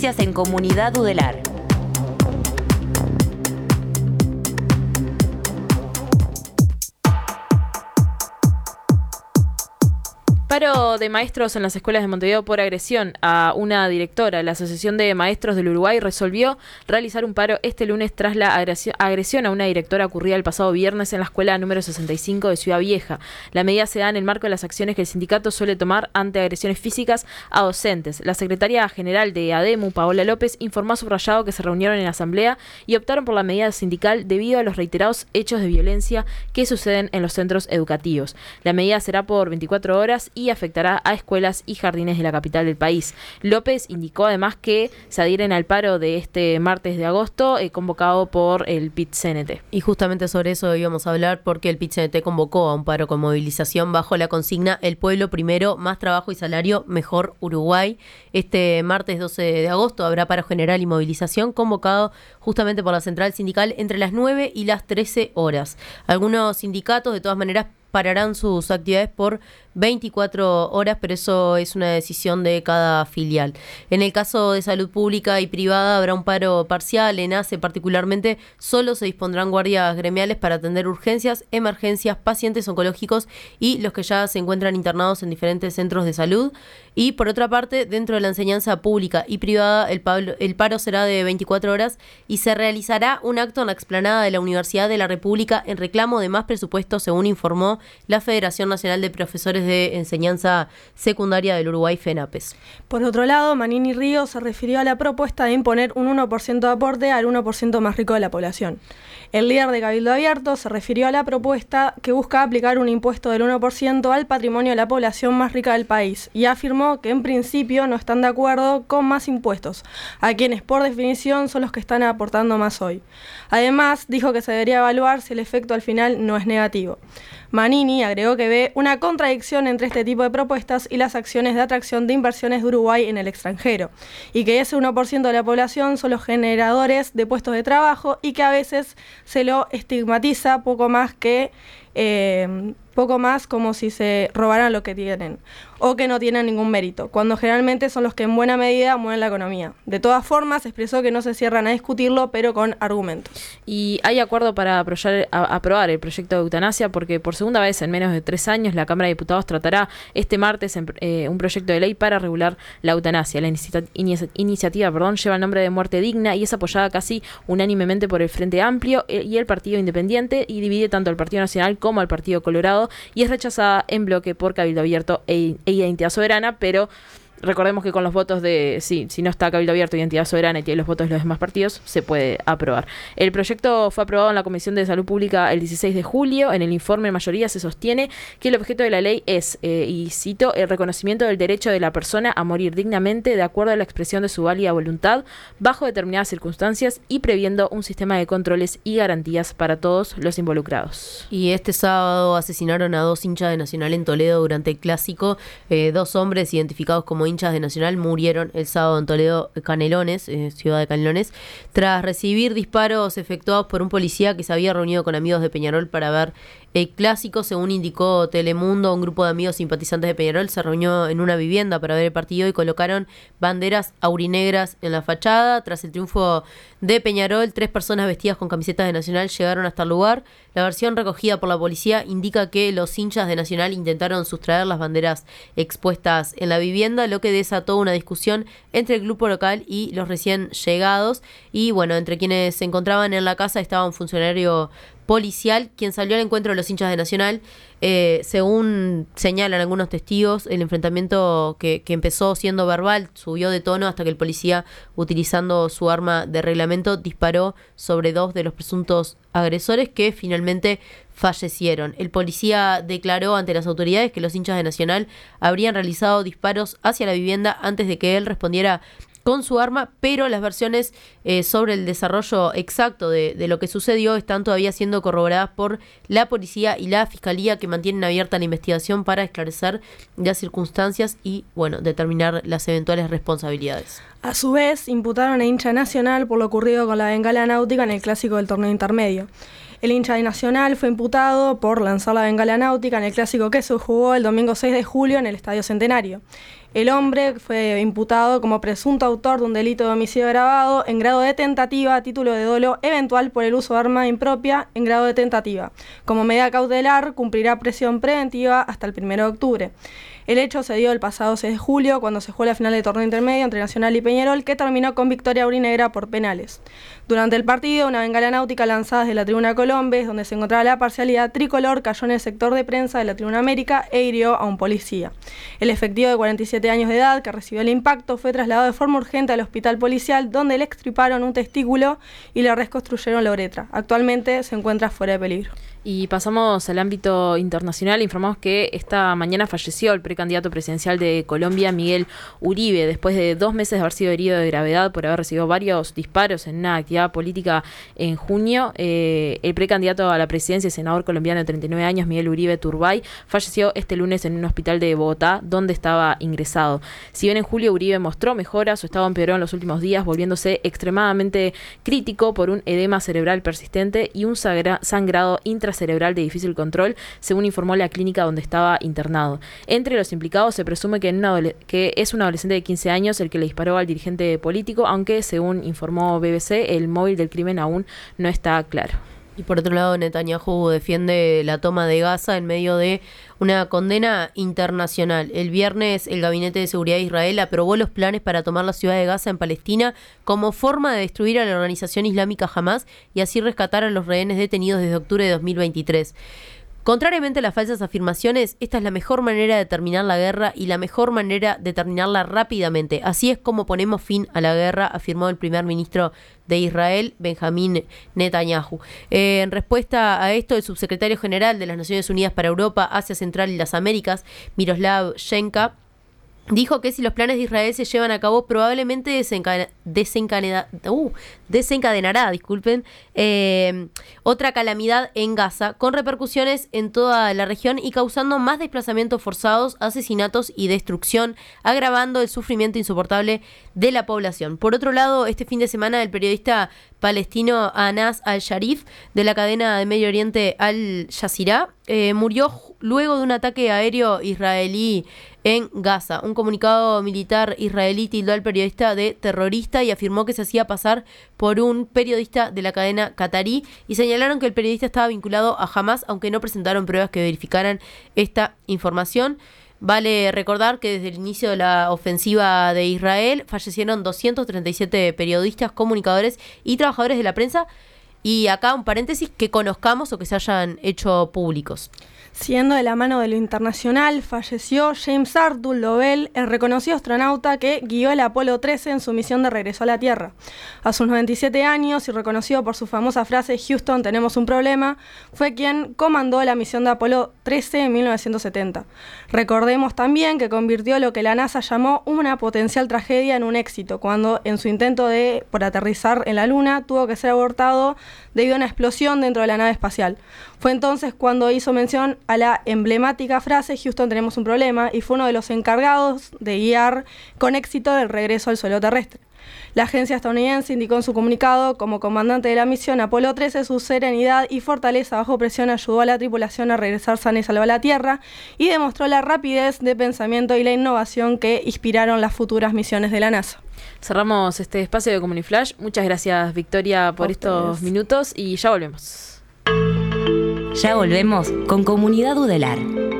En Comunidad Udelar. Paro de maestros en las escuelas de Montevideo por agresión a una directora. La Asociación de Maestros del Uruguay resolvió realizar un paro este lunes tras la agresión a una directora ocurrida el pasado viernes en la escuela número 65 de Ciudad Vieja. La medida se da en el marco de las acciones que el sindicato suele tomar ante agresiones físicas a docentes. La secretaria general de ADEMU, Paola López, informó a Subrayado que se reunieron en asamblea y optaron por la medida sindical debido a los reiterados hechos de violencia que suceden en los centros educativos. La medida será por 24 horas y afectará a escuelas y jardines de la capital del país. López indicó además que se adhieren al paro de este martes de agosto convocado por el PIT-CNT. Y justamente sobre eso íbamos a hablar porque el PIT-CNT convocó a un paro con movilización bajo la consigna El pueblo primero, más trabajo y salario, mejor Uruguay. Este martes 12 de agosto habrá paro general y movilización convocado justamente por la central sindical entre las 9 y las 13 horas. Algunos sindicatos de todas maneras pararán sus actividades por 24 horas, pero eso es una decisión de cada filial. En el caso de salud pública y privada habrá un paro parcial. En ACE particularmente solo se dispondrán guardias gremiales para atender urgencias, emergencias, pacientes oncológicos y los que ya se encuentran internados en diferentes centros de salud. Y por otra parte, dentro de la enseñanza pública y privada, el paro será de 24 horas y se realizará un acto en la explanada de la Universidad de la República en reclamo de más presupuesto, según informó la Federación Nacional de Profesores de Enseñanza Secundaria del Uruguay, FENAPES. Por otro lado, Manini Ríos se refirió a la propuesta de imponer un 1% de aporte al 1% más rico de la población. El líder de Cabildo Abierto se refirió a la propuesta que busca aplicar un impuesto del 1% al patrimonio de la población más rica del país y afirmó que en principio no están de acuerdo con más impuestos, a quienes por definición son los que están aportando más hoy. Además, dijo que se debería evaluar si el efecto al final no es negativo. Manini agregó que ve una contradicción entre este tipo de propuestas y las acciones de atracción de inversiones de Uruguay en el extranjero, y que ese 1% de la población son los generadores de puestos de trabajo y que a veces se lo estigmatiza poco más como si se robaran lo que tienen o que no tienen ningún mérito, cuando generalmente son los que en buena medida mueven la economía. De todas formas, expresó que no se cierran a discutirlo, pero con argumentos. Y hay acuerdo para aprobar el proyecto de eutanasia porque por segunda vez en menos de 3 años la Cámara de Diputados tratará este martes un proyecto de ley para regular la eutanasia. La iniciativa lleva el nombre de Muerte Digna y es apoyada casi unánimemente por el Frente Amplio y el Partido Independiente y divide tanto al Partido Nacional como al Partido Colorado y es rechazada en bloque por Cabildo Abierto e Identidad Soberana, pero recordemos que con los votos de, si no está Cabildo Abierto, Identidad Soberana y tiene los votos de los demás partidos, se puede aprobar. El proyecto fue aprobado en la Comisión de Salud Pública el 16 de julio. En el informe en mayoría se sostiene que el objeto de la ley es, y cito, el reconocimiento del derecho de la persona a morir dignamente de acuerdo a la expresión de su válida voluntad, bajo determinadas circunstancias y previendo un sistema de controles y garantías para todos los involucrados. Y este sábado asesinaron a 2 hinchas de Nacional en Toledo durante el Clásico. 2 hombres identificados como hinchas de Nacional murieron el sábado en Toledo, Canelones, ciudad de Canelones, tras recibir disparos efectuados por un policía que se había reunido con amigos de Peñarol para ver el Clásico. Según indicó Telemundo, un grupo de amigos simpatizantes de Peñarol se reunió en una vivienda para ver el partido y colocaron banderas aurinegras en la fachada. Tras el triunfo de Peñarol, 3 personas vestidas con camisetas de Nacional llegaron hasta el lugar. La versión recogida por la policía indica que los hinchas de Nacional intentaron sustraer las banderas expuestas en la vivienda, lo que desató una discusión entre el grupo local y los recién llegados. Y bueno, entre quienes se encontraban en la casa estaba un funcionario policial, quien salió al encuentro de los hinchas de Nacional. Según señalan algunos testigos, el enfrentamiento que empezó siendo verbal subió de tono hasta que el policía, utilizando su arma de reglamento, disparó sobre 2 de los presuntos agresores que finalmente fallecieron. El policía declaró ante las autoridades que los hinchas de Nacional habrían realizado disparos hacia la vivienda antes de que él respondiera con su arma, pero las versiones sobre el desarrollo exacto de lo que sucedió están todavía siendo corroboradas por la policía y la fiscalía, que mantienen abierta la investigación para esclarecer las circunstancias y, bueno, determinar las eventuales responsabilidades. A su vez, imputaron a hincha Nacional por lo ocurrido con la bengala náutica en el Clásico del torneo intermedio. El hincha de Nacional fue imputado por lanzar la bengala náutica en el Clásico que se jugó el domingo 6 de julio en el Estadio Centenario. El hombre fue imputado como presunto autor de un delito de homicidio agravado en grado de tentativa a título de dolo eventual por el uso de arma impropia en grado de tentativa. Como medida cautelar, cumplirá prisión preventiva hasta el 1 de octubre. El hecho se dio el pasado 6 de julio, cuando se jugó la final del torneo intermedio entre Nacional y Peñarol, que terminó con victoria aurinegra por penales. Durante el partido, una bengala náutica lanzada desde la tribuna Colombes, donde se encontraba la parcialidad tricolor, cayó en el sector de prensa de la tribuna América e hirió a un policía. El efectivo de 47 años de edad, que recibió el impacto, fue trasladado de forma urgente al hospital policial, donde le extirparon un testículo y le reconstruyeron la uretra. Actualmente se encuentra fuera de peligro. Y pasamos al ámbito internacional. Informamos que esta mañana falleció el precandidato presidencial de Colombia, Miguel Uribe, después de 2 meses de haber sido herido de gravedad por haber recibido varios disparos en una actividad política en junio. El precandidato a la presidencia, el senador colombiano de 39 años, Miguel Uribe Turbay, falleció este lunes en un hospital de Bogotá, donde estaba ingresado. Si bien en julio Uribe mostró mejora, su estado empeoró en los últimos días, volviéndose extremadamente crítico por un edema cerebral persistente y un sangrado intracerebral de difícil control, según informó la clínica donde estaba internado. Entre los implicados se presume que es un adolescente de 15 años el que le disparó al dirigente político, aunque según informó BBC, el móvil del crimen aún no está claro. Y por otro lado, Netanyahu defiende la toma de Gaza en medio de una condena internacional. El viernes, el Gabinete de Seguridad de Israel aprobó los planes para tomar la ciudad de Gaza en Palestina como forma de destruir a la organización islámica Hamas y así rescatar a los rehenes detenidos desde octubre de 2023. Contrariamente a las falsas afirmaciones, esta es la mejor manera de terminar la guerra y la mejor manera de terminarla rápidamente. Así es como ponemos fin a la guerra, afirmó el primer ministro de Israel, Benjamín Netanyahu. En respuesta a esto, el subsecretario general de las Naciones Unidas para Europa, Asia Central y las Américas, Miroslav Shenka, dijo que si los planes de Israel se llevan a cabo, probablemente desencadenará otra calamidad en Gaza, con repercusiones en toda la región y causando más desplazamientos forzados, asesinatos y destrucción, agravando el sufrimiento insoportable de la población. Por otro lado, este fin de semana, el periodista palestino Anas al-Sharif, de la cadena de Medio Oriente Al Jazeera, murió luego de un ataque aéreo israelí en Gaza. Un comunicado militar israelí tildó al periodista de terrorista y afirmó que se hacía pasar por un periodista de la cadena qatarí y señalaron que el periodista estaba vinculado a Hamas, aunque no presentaron pruebas que verificaran esta información. Vale recordar que desde el inicio de la ofensiva de Israel fallecieron 237 periodistas, comunicadores y trabajadores de la prensa. Y acá un paréntesis, que conozcamos o que se hayan hecho públicos. Siguiendo de la mano de lo internacional, falleció James Arthur Lovell, el reconocido astronauta que guió el Apolo 13 en su misión de regreso a la Tierra. A sus 97 años y reconocido por su famosa frase "Houston, tenemos un problema", fue quien comandó la misión de Apolo 13 en 1970. Recordemos también que convirtió lo que la NASA llamó una potencial tragedia en un éxito, cuando en su intento por aterrizar en la Luna tuvo que ser abortado debido a una explosión dentro de la nave espacial. Fue entonces cuando hizo mención a la emblemática frase "Houston, tenemos un problema", y fue uno de los encargados de guiar con éxito el regreso al suelo terrestre. La agencia estadounidense indicó en su comunicado: como comandante de la misión Apolo 13, su serenidad y fortaleza bajo presión ayudó a la tripulación a regresar sana y salva a la Tierra y demostró la rapidez de pensamiento y la innovación que inspiraron las futuras misiones de la NASA. Cerramos este espacio de Comuniflash. Muchas gracias, Victoria, por estos minutos y ya volvemos. Ya volvemos con Comunidad Udelar.